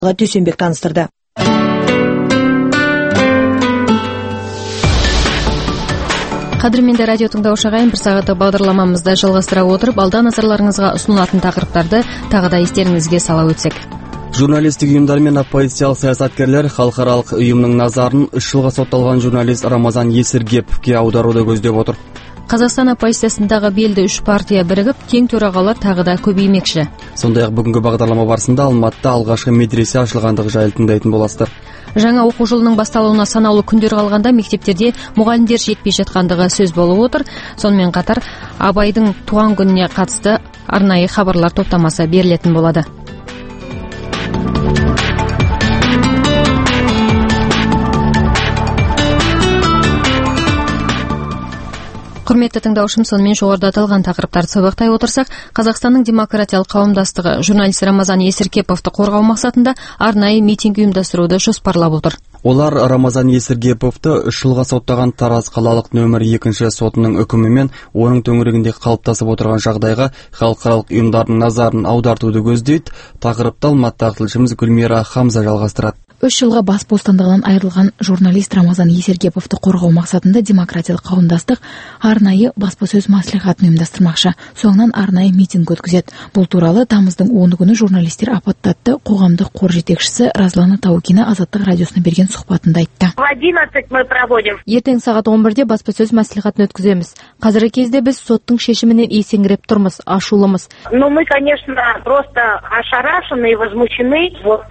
Дүйсенбек таныстырды. Қадірменді радио тыңдаушы ағайын, бір сағатты бағдарламамызды жалғастыра отырып, алда назарларыңызға ұсынылатын тақырыптарды тағы да естеріңізге сала өтсек. Журналистік ұйымдар мен оппозициялық саясаткерлер халықаралық ұйымның назарын 3 жылға сотталған журналист Рамазан Есіргеповке аударуды көздеп отыр. Қазақстан оппозициясындағы белді 3 партия бірігіп, тең төрағалар тағы да көбеймекші. Сондай-ақ бүгінгі бағдарлама барысында Алматыда алғашқы медресе ашылғандығы жайлы тыңдайтын боласыздар. Жаңа оқу жылының басталуына санаулы күндер қалғанда мектептерде мұғалімдер жетпей жатқандығы сөз болып отыр. Сонымен қатар Абайдың туған күніне қатысты арнайы хабарлар топтамасы берілетін болады. Құрметті тыңдаушым, сонымен жоғарыда аталған тақырыптарды сабақтай отырсақ, Қазақстанның демократиялық қауымдастығы журналист Рамазан Есіргеповты қорғау мақсатында арнайы митинг ұйымдастыруды жоспарлап отыр. Олар Рамазан Есіргеповты 3 жылға соттаған Тараз қалалық нөмір 2 сотының үкімімен оның төңірегінде қалыптасып отырған жағдайға халықаралық ұйымдардың назарын аудартуды көздейді. Тақырыпты Алматыдағы тілшіміз Гүлмира Хамза жалғастырады. 3 жылға бас бостандығынан айырылған журналист Рамазан Есіргеповты қорғау мақсатында демократиялық қауымдастық арнайы баспасөз мәслихатын ұйымдастырмақшы. Соңынан арнайы митинг өткізеді. Бұл туралы тамыздың 10 күні журналистер апаттатты қоғамдық қор жетекшісі Разлана Таукина Азаттық радиосына берген сұхбатында айтты. В 11 мы проводим. Ертең сағат 11-де баспасөз мәслихатын өткіземіз. Қазіргі кезде біз соттың шешімінен есеңгіреп тұрмыз, ашулымыз. Но мы, конечно, просто ошарашены и возмущены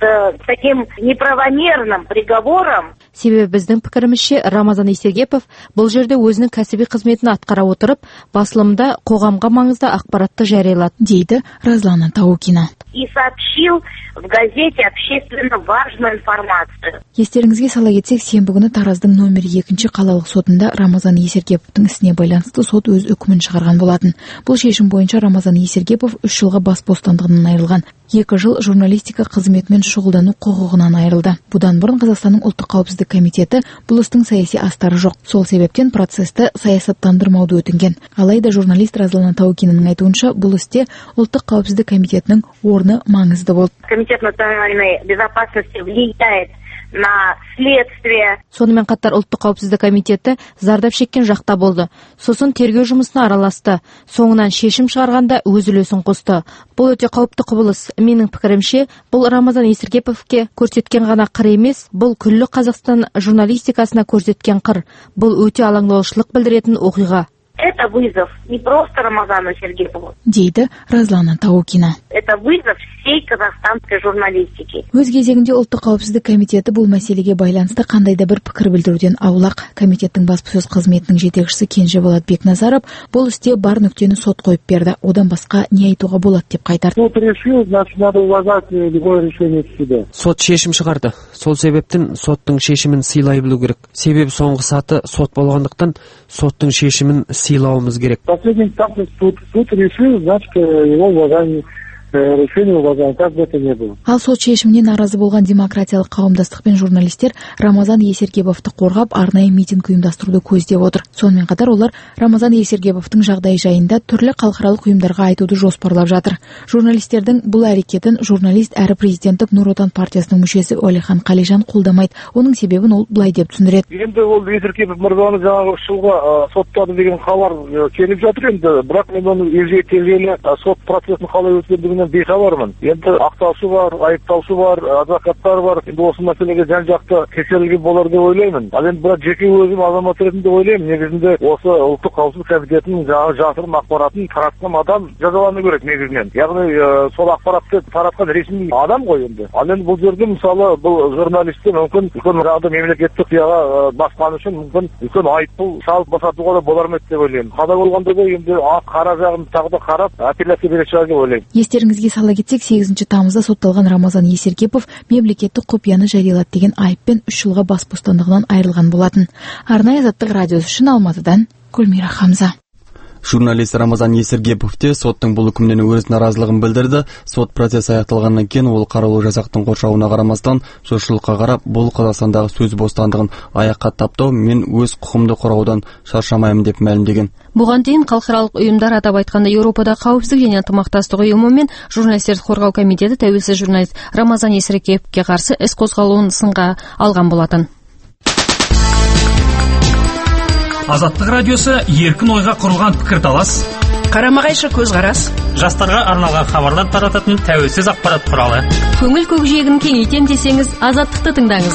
таким неправомерным приговором. Себебі біздің пікірімізше Рамазан Есіргепов бұл жерде өзінің кәсіби қызметін атқара отырып, басылымда қоғамға маңызды ақпаратты жариялады, дейді Разлана Таукина. И сообщил в газете общественно важную информацию. Естеріңізге сала кетсек, сенбі күні Тараздың нөмір 2 қалалық сотында Рамазан Есіргеповтың ісіне байланысты сот өз үкімін шығарған болатын. Бұл шешім бойынша Рамазан Есіргепов 3 жылға бас бостандығынан айырылған. 2 жыл журналистика қызметімен шұғылдану құқығынан айырылды. Бұдан бұрын Қазақстанның ұлттық қауіпсіздік комитеті бұл істің саяси астары жоқ. Сол себептен процесті саясаттандырмауды өтінген. Алайда журналист Разлана Таукинаның айтуынша, бұл істе ұлттық қауіпсіздік комитетінің орны маңызды болды. Комитет национальной безопасности влияет на следствие. Сонымен қатар ұлттық қауіпсіздік комитеті зардап шеккен жақта болды. Сосын тергеу жұмысына араласты. Соңынан шешім шығарғанда өз үлесін қосты. Бұл өте қауіпті құбылыс. Менің пікірімше, бұл Рамазан Есіргеповке көрсеткен ғана қыр емес, бұл күллі Қазақстан журналистикасына көрсеткен қыр. Бұл өте алаңдаушылық білдіретін оқиға. Это вызов не просто Рамазану Есіргепову, дейді Разлана Таукина. Это вызов всей казахстанской журналистики. Өз кезегінде ұлттық қауіпсіздік комитеті бұл мәселеге байланысты қандай да бір пікір білдіруден аулақ. Комитеттің баспасөз қызметінің жетекшісі Кенжеболат Бекназаров бұл істе бар нүктені сот қойып берді. Одан басқа не айтуға болады деп қайтарды. Сот решил, значит, надо уважать любое решение суда. Сот шешім шығарды. Сол себептен соттың шешімін сыйлай білу керек. Себебі соңғы саты сот болғандықтан соттың шешімін сыйлауымыз керек. Последний этап суд решил, значит, его уважение. Решение уважаем, как бы это ни было. Ал сот шешіміне наразы болған демократиялық қауымдастық пен журналистер Рамазан Есіргеповты қорғап арнайы митинг ұйымдастыруды көздеп отыр. Сонымен қатар олар Рамазан Есіргеповтың жағдайы жайында түрлі халықаралық ұйымдарға айтуды жоспарлап жатыр. Журналистердің бұл әрекетін журналист әрі президенттік Нұр Отан партиясының мүшесі Уәлихан Қалижан қолдамайды. Оның себебін ол былай деп түсіндіреді. Енді ол Есіргепов мырзаны жаңағы жылға соттады деген хабар келіп жатыр енді, бірақ мен оны егжей-тегжейлі сот процесін қалай өткендігін бейхабармын. Енді ақтаушы бар, айыптаушы бар, адвокаттар бар. Енді осы мәселеге жан-жақты тексерілген болар деп ойлаймын. Ал енді бірақ жеке өзім азамат ретінде ойлаймын. Негізінде осы ұлттық қауіпсіздік комитетінің жасырын ақпаратын таратқан адам жазалану керек негізінен. Яғни сол ақпаратты таратқан ресми адам ғой енді. Ал енді бұл жерде мысалы бұл журналистер мүмкін үлкен жағдай мемлекеттік қияға басқаны үшін мүмкін үлкен айыппұл салып босатуға да болар ма деп ойлаймын. Қандай болғанда да енді қара жағын тағы да қарап апелляция берер шығар деп ойлаймын. Естеріңізге сала кетсек, 8 тамызда сотталған Рамазан Есіргепов мемлекеттік құпияны жариялады деген айыппен 3 жылға бас бостандығынан айырылған болатын. Арнайы Азаттық радиосы үшін Алматыдан Гүлмира Хамза. Журналист Рамазан Есергепов те соттың бұл үкімінен өз наразылығын білдірді. Сот процесс аяқталғаннан кейін ол қарулы жасақтың қоршауына қарамастан жұртшылыққа қарап, бұл Қазақстандағы сөз бостандығын аяққа таптау, мен өз құқымды қорғаудан шаршамаймын деп мәлімдеген. Бұған дейін халықаралық ұйымдар, атап айтқанда Еуропада қауіпсіздік және ынтымақтастық ұйымы мен журналистерді қорғау комитеті тәуелсіз журналист Рамазан Есергеповке қарсы іс қозғалуын сынға алған болатын. Азаттық радиосы еркін ойға құрылған пікірталас, қарама-қайшы көзқарас, жастарға арналған хабарлар тарататын тәуелсіз ақпарат құралы. Көңіл көкжиегін кеңейтем десеңіз, Азаттықты тыңдаңыз.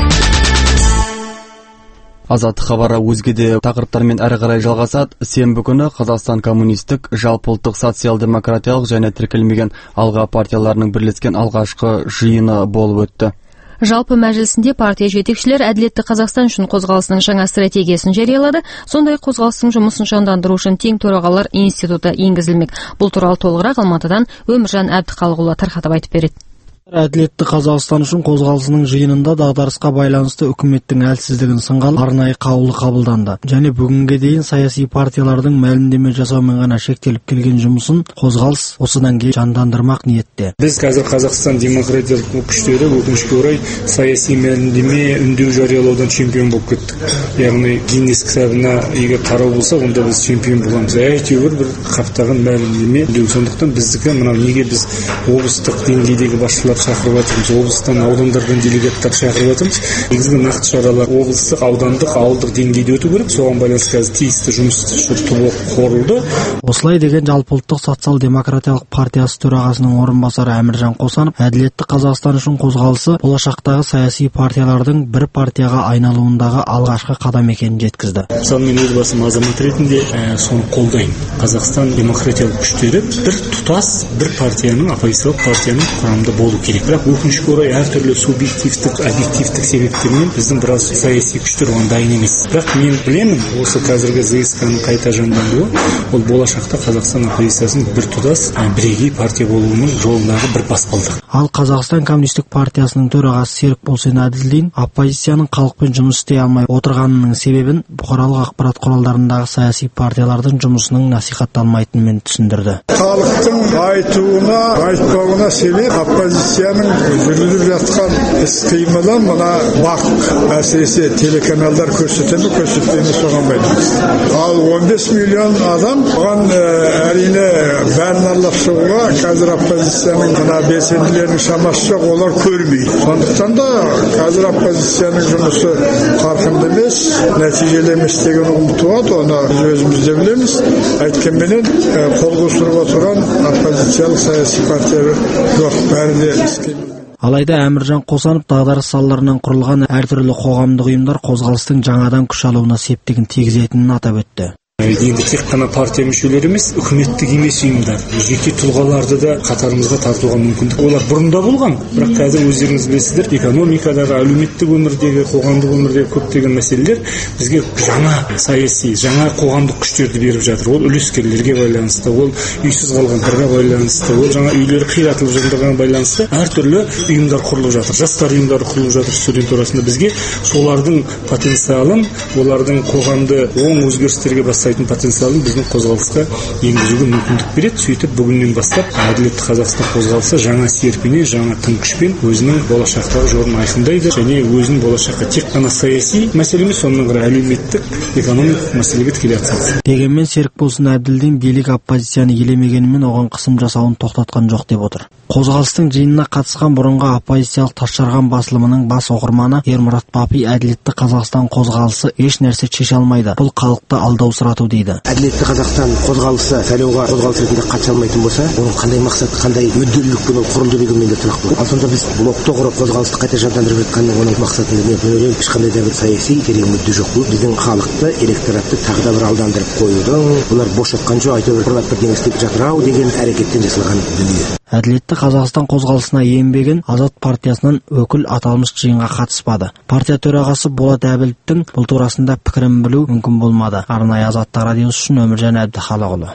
Азаттық хабары өзге де тақырыптармен әрі қарай жалғасады. Сенбі күні Қазақстан коммунистік, жалпыұлттық социал-демократиялық және тіркелмеген алға партияларының бірлескен алғашқы жиыны болып өтті. Жалпы мәжілісінде партия жетекшілер әділетті Қазақстан үшін қозғалысының жаңа стратегиясын жариялады. Сондай қозғалыстың жұмысын жандандыру үшін тең төрағалар институты енгізілмек. Бұл туралы толығырақ Алматыдан Өміржан Әбдіқалықұлы тарқатып айтып береді. Әділетті Қазақстан үшін қозғалысының жиынында дағдарысқа байланысты үкіметтің әлсіздігін сынған арнайы қаулы қабылданды. Және бүгінге дейін саяси партиялардың мәлімдеме жасаумен ғана шектеліп келген жұмысын қозғалыс осыдан кейін жандандырмақ ниетте. Біз қазір Қазақстан демократиялық күштері өкінішке орай саяси мәлімдеме үндеу жариялаудан чемпион болып кеттік. Яғни Гиннес кітабына егер қарау болса, онда біз чемпион боламыз. Әйтеуір бір қаптаған мәлімдеме үндеу. Сондықтан біздікі мынау неге біз облыстық деңгейдегі басшылар шақырып жатырмыз, облыстан аудандардан делегаттар шақырып жатырмыз. Негізгі нақты шаралар облыстық, аудандық, ауылдық деңгейде өту керек. Соған байланысты қазір тиісті жұмыс тобы құрылды. Осылай деген жалпыұлттық социал-демократиялық партиясы төрағасының орынбасары Әміржан Қосанов әділетті Қазақстан үшін қозғалысы болашақтағы саяси партиялардың бір партияға айналуындағы алғашқы қадам екенін жеткізді. Мысалы мен өз басым азамат ретінде соны қолдаймын. Қазақстан демократиялық күштері бір тұтас бір партияның, оппозициялық партияның құрамында болу керек. Бірақ өкінішке орай әртүрлі субъективтік, объективтік себептермен біздің біраз саяси күштер оған дайын емес. Бірақ мен білемін, осы қазіргі ЗСК-ның қайта жандандыруы ол болашақта Қазақстан оппозициясының бір тұтас бірегей партия болуының жолындағы бір баспалдақ. Ал Қазақстан коммунистік партиясының төрағасы Серікбол Әділдин оппозицияның халықпен жұмыс істей алмай отырғанының себебін бұқаралық ақпарат құралдарындағы саяси партиялардың жұмысының насихатталмайтынымен түсіндірді. Халықтың айтуына, айтпауына себеп оппозицияның жүргізіп жатқан іс-қимылы мына бақ, әсіресе телеканалдар көрсетеді, көрсетпейді, соған байланысты. Ал 15 миллион адам оған әрине бәрін аралап шығуға қазір оппозицияның мына белсенділерінің шамасы жоқ, олар көрмейді. Сондықтан да қазір оппозицияның жұмысы қарқынды емес, нәтижелі емес деген ұғым туады, оны біз өзіміз де білеміз. Әйткенменен қол қусырып отырған оппозициялық саяси партия жоқ, бәрі де іс-қимыл. Алайда Әміржан Қосанов дағдарыс салдарынан құрылған әртүрлі қоғамдық ұйымдар қозғалыстың жаңадан күш алуына септігін тигізетінін атап өтті. Енді тек қана партия мүшелері емес, үкіметтік емес ұйымдар, жеке тұлғаларды да қатарымызға тартуға мүмкіндік. Олар бұрында болған, бірақ қазір өздеріңіз білесіздер, экономикадағы, әлеуметтік өмірдегі, қоғамдық өмірдегі көптеген мәселелер бізге жаңа саяси, жаңа қоғамдық күштерді беріп жатыр. Ол үлескерлерге байланысты, ол үйсіз қалғандарға байланысты, ол жаңа үйлері қиратылып жатқандарға байланысты әртүрлі ұйымдар құрылып жатыр. Жастар ұйымдары құрылып жатыр студент арасында. Бізге солардың потенциалын, олардың қоғамды оң өзгерістерге бастайтын потенциалын біздің қозғалысқа енгізуге мүмкіндік береді. Сөйтіп бүгіннен бастап әділетті Қазақстан қозғалысы жаңа серпінмен, жаңа тың күшпен өзінің болашақтағы жолын айқындайды және өзінің болашаққа тек қана саяси мәселе емес, сонымен қатар әлеуметтік, экономикалық мәселеге тікелей атсалысады. Дегенмен Серікбол Әбділдин билік оппозицияны елемегенімен оған қысым жасауын тоқтатқан жоқ деп отыр. Қозғалыстың жиынына қатысқан бұрынғы оппозициялық Тасжарған басылымының бас оқырманы Ермұрат Бапи әділетті Қазақстан қозғалысы еш нәрсе шеше алмайды. Бұл халықты алдаусырату дейді. Әділетті Қазақстан қозғалысы сайлауға қозғалыс ретінде қатыса алмайтын болса, оның қандай мақсат, қандай мүдделілікпен құрылды деген менде сұрақ бар. Ал сонда біз блокты құрып қозғалысты қайта жандандырып жатқанның оның мақсатында мен ойлаймын, ешқандай да бір саяси терең мүдде жоқ. Бұл біздің халықты, электоратты тағы да бір алдандырып қоюдың, олар бос жатқан жоқ, әйтеуір ұрлап бірдеңе істеп жатыр-ау деген әрекеттен жасалған дүние. Әділетті Қазақстан қозғалысына енбеген Азат партиясынан өкіл аталмыш жиынға қатыспады. Партия төрағасы Болат Әбіловтің бұл турасында пікірін білу мүмкін болмады. Арнайы Азаттық радиосы үшін Өміржан Әбдіқалықұлы.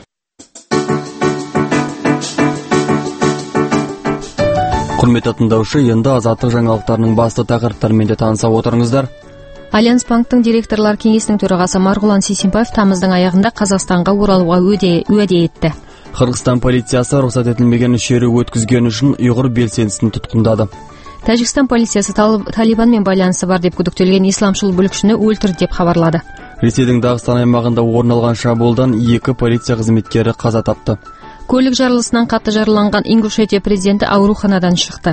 Құрметті тыңдаушы, енді Азаттық жаңалықтарының басты тақырыптарымен де таныса отырыңыздар. Альянс банктың директорлар кеңесінің төрағасы Марғұлан Сейсенбаев тамыздың аяғында Қазақстанға оралуға уәде етті. Қырғызстан полициясы рұқсат етілмеген шеру өткізгені үшін ұйғыр белсендісін тұтқындады. Тәжікстан полициясы Талибанмен байланысы бар деп күдіктелген исламшыл бүлікшіні өлтірді деп хабарлады. Ресейдің Дағыстан аймағында орын алған шабуылдан 2 полиция қызметкері қаза тапты. Көлік жарылысынан қатты жараланған Ингушетия президенті ауруханадан шықты.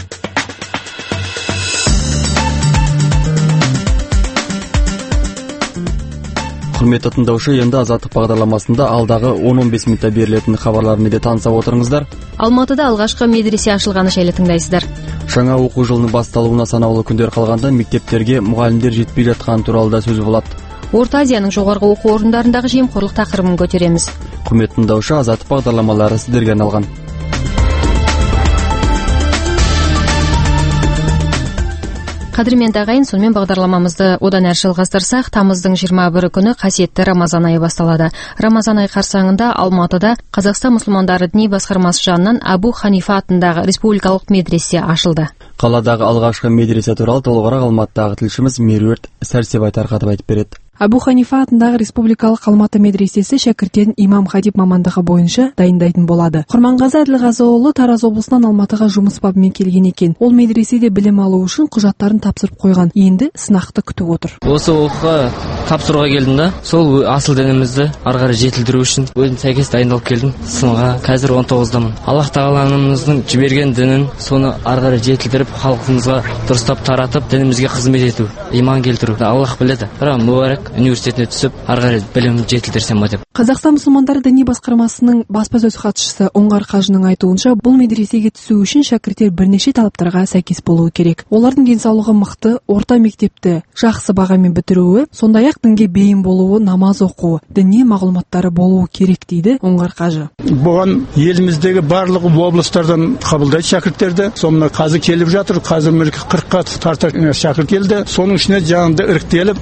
Құрметті тыңдаушы, енді Азаттық бағдарламасында алдағы 10-15 минутта берілетін хабарлармен де таныса отырыңыздар. Алматыда алғашқы медресе ашылғаны жайлы тыңдайсыздар. Жаңа оқу жылының басталуына санаулы күндер қалғанда мектептерге мұғалімдер жетпей жатқан туралы да сөз болады. Орта Азияның жоғарғы оқу орындарындағы жемқорлық тақырыбын көтереміз. Құрметті тыңдаушы, Азаттық бағдарламалары сіздерге арналған. Қадірменді ағайын, сонымен бағдарламамызды одан әрі жалғастырсақ, тамыздың 21 күні қасиетті Рамазан айы басталады. Рамазан айы қарсаңында Алматыда Қазақстан мұсылмандары діни басқармасы жанынан Абу Ханифа атындағы республикалық медресе ашылды. Қаладағы алғашқы медресе туралы толығырақ Алматыдағы тілшіміз Меруерт Сәрсебай тарқатып айтып береді. Абу Ханифа атындағы республикалық Алматы медресесі шәкірттерін имам хатиб мамандығы бойынша дайындайтын болады. Құрманғазы Әділғазыұлы Тараз облысынан Алматыға жұмыс бабымен келген екен. Ол медреседе білім алу үшін құжаттарын тапсырып қойған. Енді сынақты күтіп отыр. Осы оқуға тапсыруға келдім да, сол асыл дінімізді ары қарай жетілдіру үшін өзім сәйкес дайындалып келдім. Сынға қазір 19-дамын. Аллах тағаламыздың жіберген дінін соны ары қарай жетілдіріп, халқымызға дұрыстап таратып, дінімізге қызмет ету, иман келтіру. Аллах біледі. Бірақ мүбәрәк университетіне түсіп, ары қарай білім жетілдірсем деп. Қазақстан мұсылмандары діни басқармасының баспасөз хатшысы Оңғар Қажының айтуынша, бұл медресеге түсу үшін шәкірттер бірнеше талаптарға сәйкес болуы керек. Олардың денсаулығы мықты, орта мектепті жақсы бағамен бітіруі, сондай-ақ дінге бейім болуы, намаз оқуы, діни мағлұматтары болуы керек дейді Оңғар Қажы. Бұған еліміздегі барлық облыстардан қабылдайды шәкірттерді. Сонда қазір келіп жатыр. Қазір 40-қа тарта шәкірт келді. Соның ішіне жаңағыда іріктеліп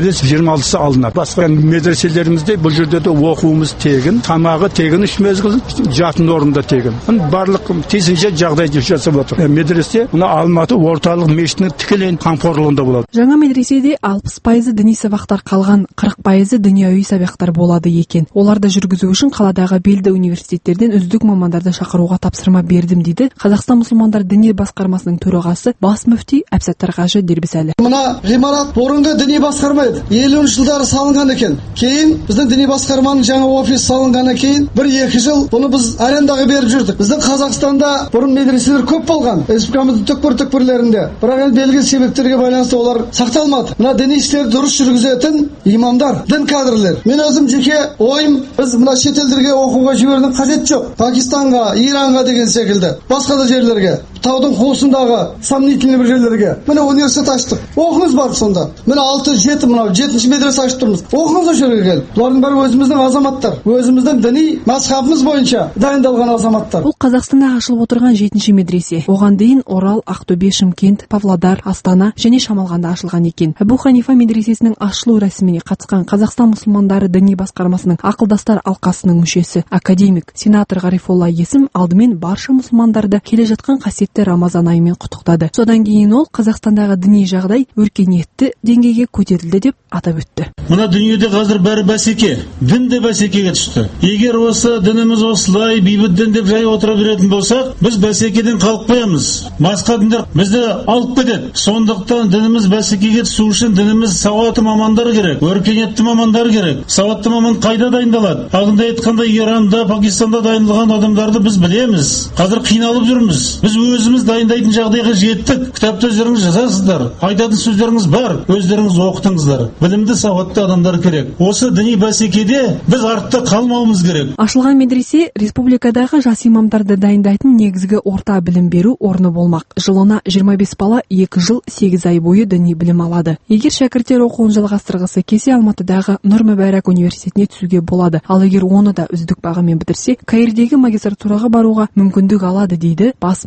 25-26 алынады. Басқа медреселерімізде бұл жерде де оқуымыз тегін, тамағы тегін, 3 мезгіл, жатын орында тегін. Барлық тезінше жағдай жасап отыр. Медресе мына Алматы орталық мешітінің тікелей қамқорлығында болады. Жаңа медреседе 60% діни сабақтар қалған, 40% дүнияви сабақтар болады екен. Оларды жүргізу үшін қаладағы белді университеттерден үздік мамандарды шақыруға тапсырма бердім дейді Қазақстан мұсылмандар діни басқармасының төрағасы бас мүфти Әбсаттар Қажы Дербісәлі. Мына ғимарат бұрынғы діни басқарма еді. 50 жылдары салынған екен. Кейін біздің діни басқарманың жаңа офис салынғаннан кейін 1-2 жыл бұны біз арендаға беріп жүрдік. Біздің Қазақстанда бұрын медреселер көп болған, республикамыздың түкпір-түкпірлерінде. Бірақ енді белгілі себептерге байланысты олар сақталмады. Мына діни істерді дұрыс жүргізетін имамдар, дін кадрлер. Мен өзім жеке ойым, біз мына шетелдерге оқуға жіберудің қажет жоқ. Пакистанға, Иранға деген секілді, басқа да жерлерге, таудың қуысындағы сомнительный бір жерлерге. Міне университет аштық. Оқыңыз бар сонда. Міне 6-7 мынау 7-ші медресе ашып тұрмыз. Оқыңыз осы жерге келіп. Бұлардың бәрі өзіміздің азаматтар, өзіміздің діни мазхабымыз бойынша дайындалған азаматтар. Бұл Қазақстанда ашылып отырған 7-ші медресе. Оған дейін Орал, Ақтөбе, Шымкент, Павлодар, Астана және Шамалғанда ашылған екен. Абу Ханифа медресесінің ашылу рәсіміне қатысқан Қазақстан мұсылмандары діни басқармасының ақылдастар алқасының мүшесі, академик, сенатор Ғарифолла Есім алдымен барша мұсылмандарды келе жатқан қасиетті Рамазан айымен құттықтады. Содан кейін ол Қазақстандағы діни жағдай өркениетті деңгейге көтерілді деп атап өтті. Мына дүниеде қазір бәрі бәсеке, дін де бәсекеге түсті. Егер осы дініміз осылай бейбіт дін деп жай отыра беретін болсақ, біз бәсекеден қалып қоямыз. Басқа діндер бізді алып кетеді. Сондықтан дініміз бәсекеге түсу үшін дініміз сауатты мамандар керек, өркениетті мамандар керек. Сауатты маман қайда дайындалады? Алдында айтқанда Иранда, Пакистанда дайындалған адамдарды біз білеміз. Қазір қиналып жүрміз. Біз өзіміз дайындайтын жағдайға жеттік. Кітапта өздеріңіз жазасыздар, айтатын сөздеріңіз бар, өздеріңіз оқытыңыздар. Білімді сауатты адамдар керек. Осы діни бәсекеде біз артта қалмауымыз керек. Ашылған медресе республикадағы жас имамдарды дайындайтын негізгі орта білім беру орны болмақ. Жылына 25 бала 2 жыл 8 ай бойы діни білім алады. Егер шәкірттер оқуын жалғастырғысы келсе, Алматыдағы Нұр Мүбәрак университетіне түсуге болады. Ал егер оны да үздік бағамен бітірсе, Каирдегі магистратураға баруға мүмкіндік алады дейді бас мүфти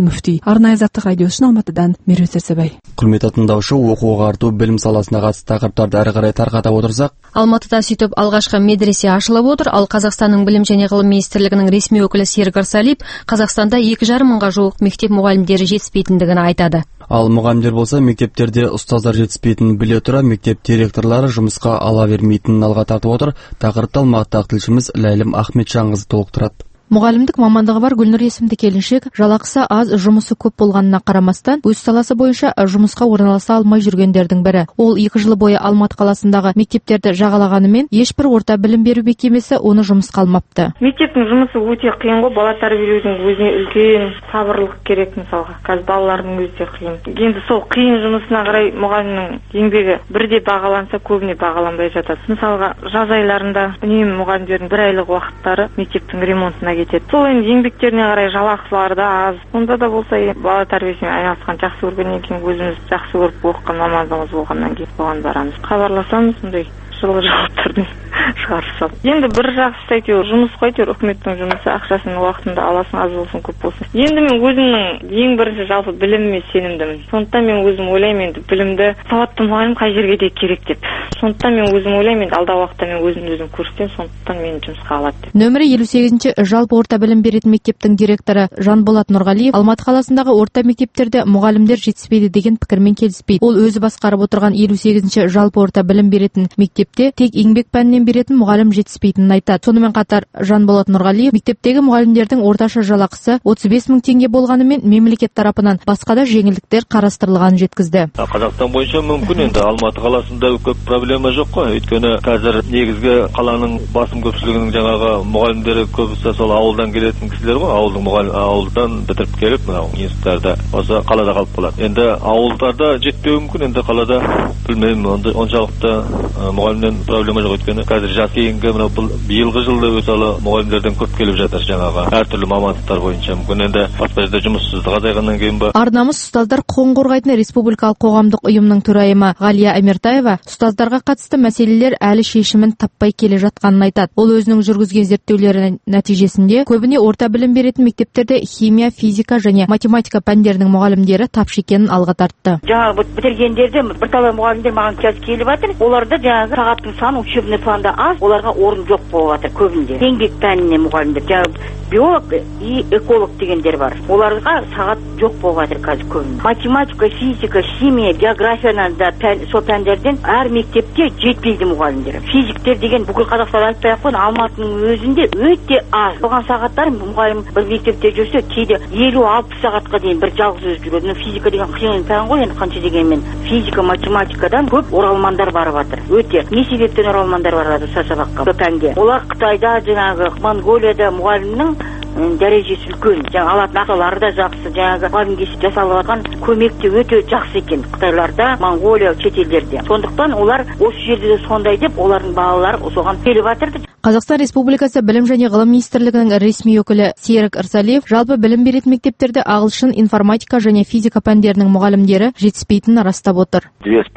Арнайы Азаттық радио үшін Алматыдан Меруерт Сәрсебай. Құрметті тыңдаушы, оқу-ағарту білім саласына қатысты тақырыптарды әрі қарай тарқата отырсақ, Алматыда сөйтіп алғашқы медресе ашылып отыр. Ал Қазақстанның білім және ғылым министрлігінің ресми өкілі Серік Ырсалиев Қазақстанда 2,5 мыңға жуық мектеп мұғалімдері жетіспейтіндігін айтады. Ал мұғалімдер болса, мектептерде ұстаздар жетіспейтінін біле тұра, мектеп директорлары жұмысқа ала бермейтінін алға тартып отыр. Тақырыпты Алматыдағы тілшіміз Ләйлім Ахметжанқызы толықтырады. Мұғалімдік мамандығы бар Гүлнұр есімді келіншек жалақысы аз, жұмысы көп болғанына қарамастан өз саласы бойынша жұмысқа орналаса алмай жүргендердің бірі. Ол 2 жыл бойы Алматы қаласындағы мектептерді жағалағанымен ешбір орта білім беру мекемесі оны жұмысқа алмапты. Мектептің жұмысы өте қиын ғой, бала тәрбиелеудің өзіне үлкен сабырлық керек. Мысалға, қазір балалардың өзі де қиын. Енді сол қиын жұмысына қарай мұғалімнің еңбегі бірде бағаланса, көбіне бағаланбай жатады. Мысалға, жаз айларында үнемі мұғалімдердің 1 айлық уақыттары мектептің ремонтына кетеді. Сол енді еңбектеріне қарай жалақылары да аз. Онда да болса, бала тәрбиесімен айналысқан жақсы көргеннен кейін, өзіміз жақсы көріп оқыған мамандығымыз болғаннан кейін соған барамыз. Хабарласамыз, сондай жылы жауаптардың шығарсам. Енді бір жақсы әйтеуір жұмыс қой, әйтеуір үкіметтің жұмысы, ақшасын уақытында аласың, аз болсын, көп болсын. Енді мен өзімнің ең бірінші жалпы біліміме сенімдімін. Сондықтан мен өзім ойлаймын, енді білімді сауатты мұғалім қай жерге де керек деп. Сондықтан мен өзім ойлаймын, енді алдағы уақытта мен өзім көрсетемін, сондықтан мені жұмысқа алады деп. Нөмірі 58-ші жалпы орта білім беретін мектептің директоры Жанболат Нұрғалиев Алматы қаласындағы орта мектептерде мұғалімдер жетіспейді деген пікірмен келіспейді. Ол өзі басқарып отырған 58-ші жалпы орта білім беретін мектепте тек еңбек пәнінен беретін мұғалім жетіспейтінін айтады. Сонымен қатар Жанболат Нұрғалиев мектептегі мұғалімдердің орташа жалақысы 35 мың теңге болғанымен мемлекет тарапынан басқа да жеңілдіктер қарастырылғанын жеткізді. Қазақстан бойынша мүмкін, енді Алматы қаласында көп проблема жоқ қой. Өйткені қазір негізгі қаланың басым көпшілігінің жаңағы мұғалімдері көбісі сол ауылдан келетін кісілер ғой. Ауылдан бітіріп келіп, мынау институттарда осы қалада қалып қалады. Енді ауылдарда жетпеуі мүмкін, енді қалада білмеймін, оншалықты мұғалімнен проблема жоқ. Өйткені қазір жас кейінгі мынау биылғы жылда мысалы мұғалімдерден көп келіп жатыр, жаңағы әртүрлі мамандықтар бойынша. Мүмкін енді басқа жерде жұмыссыздық азайғаннан кейін ба. Арнамыз ұстаздар құқығын қорғайтын республикалық қоғамдық ұйымның төрайымы Ғалия Әмертаева ұстаздарға қатысты мәселелер әлі шешімін таппай келе жатқанын айтады. Ол өзінің жүргізген зерттеулері нәтижесінде көбіне орта білім беретін мектептерде химия, физика және математика пәндерінің мұғалімдері тапшы екенін алға тартты. Жаңағы бітіргендерде бірталай мұғалімдер маған қазір келіп жатыр. Оларда жаңағы сағаттың саны учебный планда аз, оларға орын жоқ болып жатыр көбінде. Еңбек пәніне мұғалімдер, жаңағы биолог и эколог дегендер бар. Оларға сағат жоқ болып жатыр қазір көбінде. Математика, физика, химия, географиядан да сол пәндерден әр мектепте жетпейді мұғалімдер. Физиктер деген бүкіл Қазақстан айтпай-ақ қойын, Алматының өзінде өте аз. Болған сағаттар мұғалім бір мектепте жүрсе, кейде 50-60 сағатқа дейін бір жалғыз өзі жүреді. Физика деген қиын пән ғой, енді қанша дегенмен физика, математикадан көп оралмандар барып жатыр. Өте. Не себептен оралмандар барады сол сабаққа, сол пәнге? Олар Қытайда, жаңағы Монголияда мұғалімнің дәрежесі үлкен. Жаңа алатын ақылары да жақсы, жаңағы мұғалімге жасалып жатқан көмек те өте жақсы екен. Қытайларда, Монголия, шет елдерде. Сондықтан олар осы жерде сондай деп, олардың балалары соған келіп жатыр. Қазақстан Республикасы білім және ғылым министрлігінің ресми өкілі Серік Ырсалиев жалпы білім беретін мектептерде ағылшын, информатика және физика пәндерінің мұғалімдері жетіспейтінін растап отыр.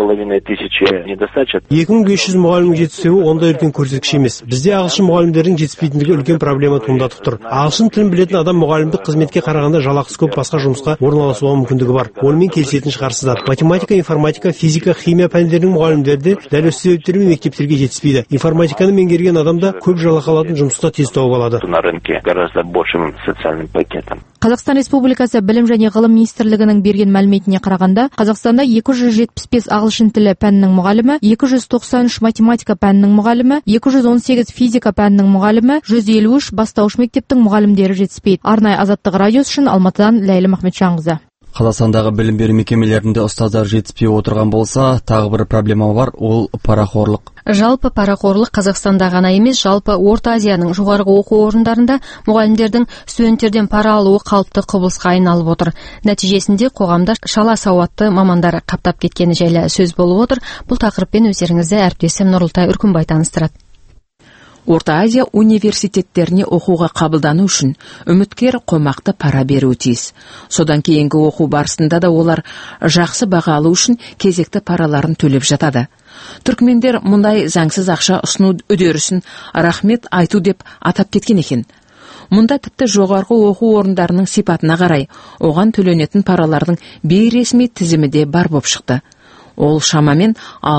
2500 недостача. 2500 мұғалім жетіспеуі онда үлкен көрсеткіш емес. Бізде ағылшын мұғалімдердің жетіспейтіндігі үлкен проблема туындатып тұр. Ағылшын тілін білетін адам мұғалімдік қызметке қарағанда жалақысы көп, басқа жұмысқа орналасуға мүмкіндігі бар. Онымен келісетін шығарсыздар. Математика, информатика, физика, химия пәндерінің мұғалімдері де дәл осы себептермен мектептерге жетіспейді. Информатиканы меңгерген адамда көп жалақы алатын жұмыста тез тауып алады. На рынке гораздо большим социальным пакетом. Қазақстан Республикасы білім және ғылым министрлігінің берген мәліметіне қарағанда, Қазақстанда 275 ағылшын тілі пәнінің мұғалімі, 293 математика пәнінің мұғалімі, 218 физика пәнінің мұғалімі, 153 бастауыш мектептің мұғалімдері жетіспейді. Арнайы Азаттық радиосы үшін Алматыдан Ләйлім Ахметжанқызы. Қазақстандағы білім беру мекемелерінде ұстаздар жетіспей отырған болса, тағы бір проблема бар, ол парақорлық. Жалпы парақорлық Қазақстанда ғана емес, жалпы Орта Азияның жоғарғы оқу орындарында мұғалімдердің студенттерден пара алуы қалыпты құбылысқа айналып отыр. Нәтижесінде қоғамда шала сауатты мамандар қаптап кеткені жайлы сөз болып отыр. Бұл тақырыппен өздеріңізді әріптесім Нұрылтай Үркімбай таныстырады. Орта Азия университеттеріне оқуға қабылдану үшін үміткер қомақты пара беруі тиіс. Содан кейінгі оқу барысында да олар жақсы баға алу үшін кезекті параларын төлеп жатады. Түркмендер мұндай заңсыз ақша ұсыну үдерісін рахмет айту деп атап кеткен екен. Мұнда тіпті жоғарғы оқу орындарының сипатына қарай оған төленетін паралардың бейресми тізімі де бар боп шықты. Ол шамамен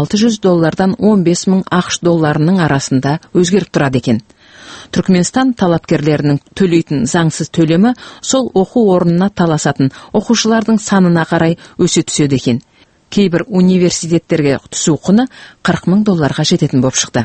$600 $15,000 ақш долларының арасында өзгеріп тұрады екен. Түркменстан талапкерлерінің төлейтін заңсыз төлемі сол оқу орнына таласатын оқушылардың санына қарай өсе түседі екен. Кейбір университеттерге түсу құны $40,000 жететін боп шықты.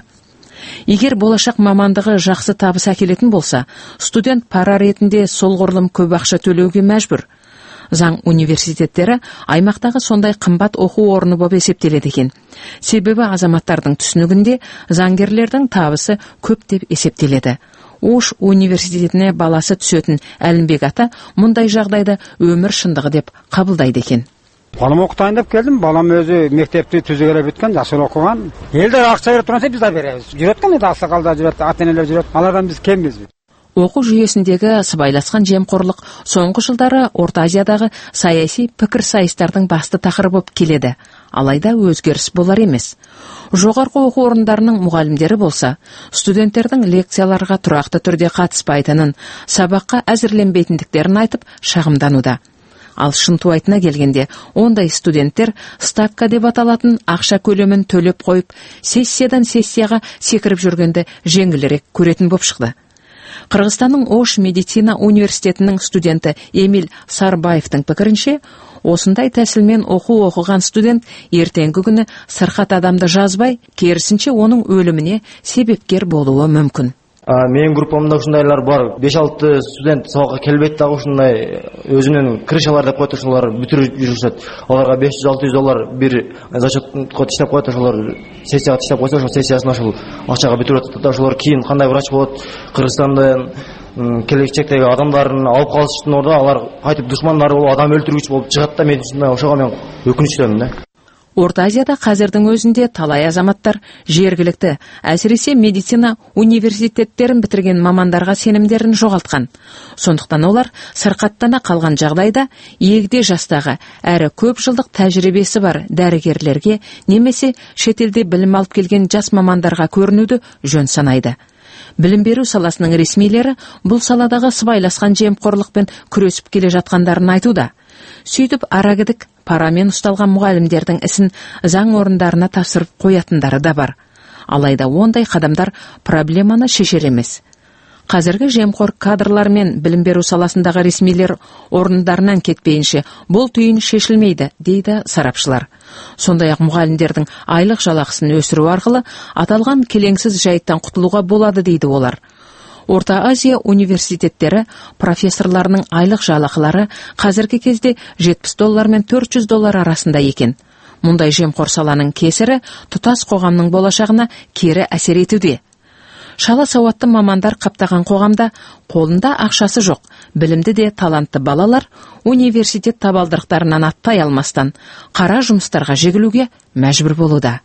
Егер болашақ мамандығы жақсы табыс әкелетін болса, студент пара ретінде солғұрлым көп ақша төлеуге мәжбүр. Заң университеттері аймақтағы сондай қымбат оқу орны болып есептеледі екен. Себебі азаматтардың түсінігінде заңгерлердің табысы көп деп есептеледі. Ош университетіне баласы түсетін Әлімбек ата мұндай жағдайды өмір шындығы деп қабылдайды екен. Балам оқытайын деп келдім. Балам өзі мектепті түзегелеп өткен, жақсы оқыған. Елдер ақша беріп тұрғанса біз де береміз. Жүреткен еді, ақсақалдар жүреді, ата-енелер жүреді. Алардан біз кембіз. Оқу жүйесіндегі сыбайласқан жемқорлық соңғы жылдары Орта Азиядағы саяси пікірсайыстардың басты тақырыбы болып келеді. Алайда өзгеріс болар емес. Жоғарғы оқу орындарының мұғалімдері болса, студенттердің лекцияларға тұрақты түрде қатыспайтынын, сабаққа әзірленбейтіндіктерін айтып шағымдануда. Ал шынтуайтына келгенде, ондай студенттер ставка деп аталатын ақша көлемін төлеп қойып, сессиядан сессияға секіріп жүргенді жеңілірек көретін боп шықты. Қырғызстанның Ош медицина университетінің студенті Эмиль Сарбаевтың пікірінше, осындай тәсілмен оқыған студент ертеңгі күні сырқат адамды жазбай, керісінше оның өліміне себепкер болуы мүмкін. Менің группамда ушундайлар бар. 5-6 студент сабаққа келбейт дагы ушундай өзүнүн крышалар деп коет, ошолар бүтүрүп жүрүшөт. Аларга $500-600 бир зачетко тиштеп коет, ошолар сессияга тиштеп койсо, ошол сессиясын ошол акчага бүтүрүп атат. Ошолор кийин кандай врач болот? Кыргызстандан келечектеги адамдарын алып калыштын ордо алар кайтып душмандары болуп, адам өлтүргүч болуп чыгат да. Мен ошого мен өкүнүчтөмүн да. Орта Азияда қазірдің өзінде талай азаматтар жергілікті, әсіресе медицина университеттерін бітірген мамандарға сенімдерін жоғалтқан. Сондықтан олар сырқаттана қалған жағдайда егде жастағы әрі көп жылдық тәжірибесі бар дәрігерлерге немесе шетелде білім алып келген жас мамандарға көрінуді жөн санайды. Білім беру саласының ресмилері бұл саладағы сыбайласқан жемқорлықпен күресіп келе жатқандарын айтуда. Сөйтіп арагідік парамен ұсталған мұғалімдердің ісін заң орындарына тапсырып қоятындары да бар. Алайда ондай қадамдар проблеманы шешер емес. Қазіргі жемқор кадрлар мен білім беру саласындағы ресмилер орындарынан кетпейінше бұл түйін шешілмейді, дейді сарапшылар. Сондай-ақ мұғалімдердің айлық жалақысын өсіру арқылы аталған келеңсіз жайттан құтылуға болады, дейді олар. Орта Азия университеттері профессорларының айлық жалақылары қазіргі кезде $70 мен $400 арасында екен. Мұндай жемқор саланың кесірі тұтас қоғамның болашағына кері әсер етуде. Шала сауатты мамандар қаптаған қоғамда қолында ақшасы жоқ, білімді де талантты балалар университет табалдырықтарынан аттай алмастан қара жұмыстарға жегілуге мәжбүр болуда.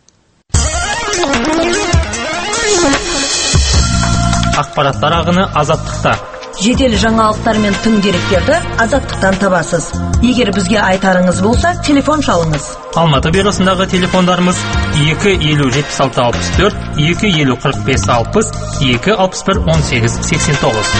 Ақпараттар ағыны Азаттықта. Жедел жаңалықтар мен тың деректерді Азаттықтан табасыз. Егер бізге айтарыңыз болса, телефон шалыңыз. Алматы бюросындағы телефондарымыз 250-76-64, 250-45-60, 261-18-89.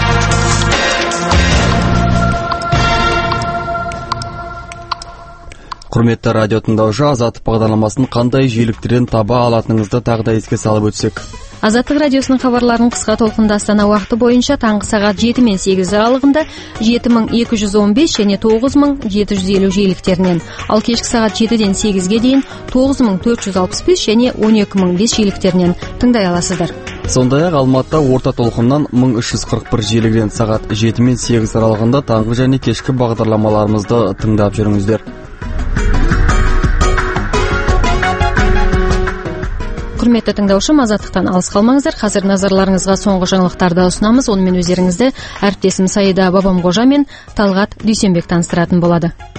Құрметті радио тыңдаушы, Азаттық бағдарламасын қандай жиіліктерден таба алатыныңызды тағы да еске салып өтсек. Азаттық радиосының хабарларын қысқа толқында Астана уақыты бойынша таңғы сағат 7 мен 8 аралығында 7215 және 9750 жиіліктерінен, ал кешкі сағат 7-ден 8-ге дейін 9465 және 12005 жиіліктерінен тыңдай аласыздар. Сондай-ақ Алматыда орта толқыннан 1341 жиілігінен сағат 7 мен 8 аралығында таңғы және кешкі бағдарламаларымызды тыңдап жүріңіздер. Құрметті тыңдаушым, Азаттықтан алыс қалмаңыздар. Қазір назарларыңызға соңғы жаңалықтарды ұсынамыз. Онымен өздеріңізді әріптесім Саида Бабамғожа мен Талғат Дүйсенбек таныстыратын болады.